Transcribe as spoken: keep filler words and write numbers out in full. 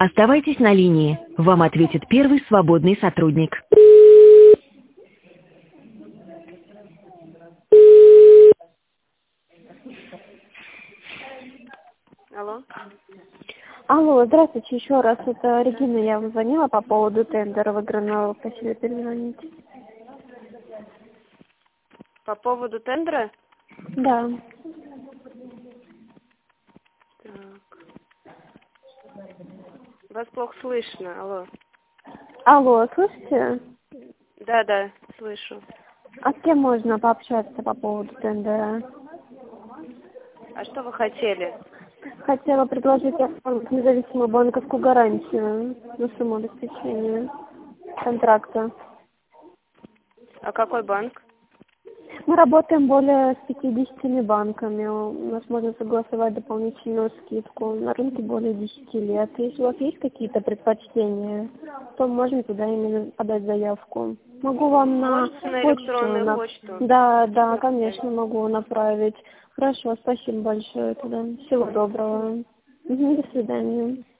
Оставайтесь на линии. Вам ответит первый свободный сотрудник. Алло. Алло, здравствуйте еще раз. Это Регина, я вам звонила по поводу тендера выигранного, просили перезвонить. По поводу тендера? Да. Так. Вас плохо слышно. Алло. Алло, слышите? Да, да, слышу. А с кем можно пообщаться по поводу тендера? А что вы хотели? Хотела предложить оформить независимую банковскую гарантию на сумму обеспечения контракта. А какой банк? Мы работаем более с пятидесятью банками. У нас можно согласовать дополнительную скидку. На рынке более десяти лет. Если у вас есть какие-то предпочтения, то можем туда именно подать заявку. Могу вам на, Можете на почту, электронную на... почту? Да, да, конечно, могу направить. Хорошо, спасибо большое тогда. Всего доброго. Мгм, до свидания.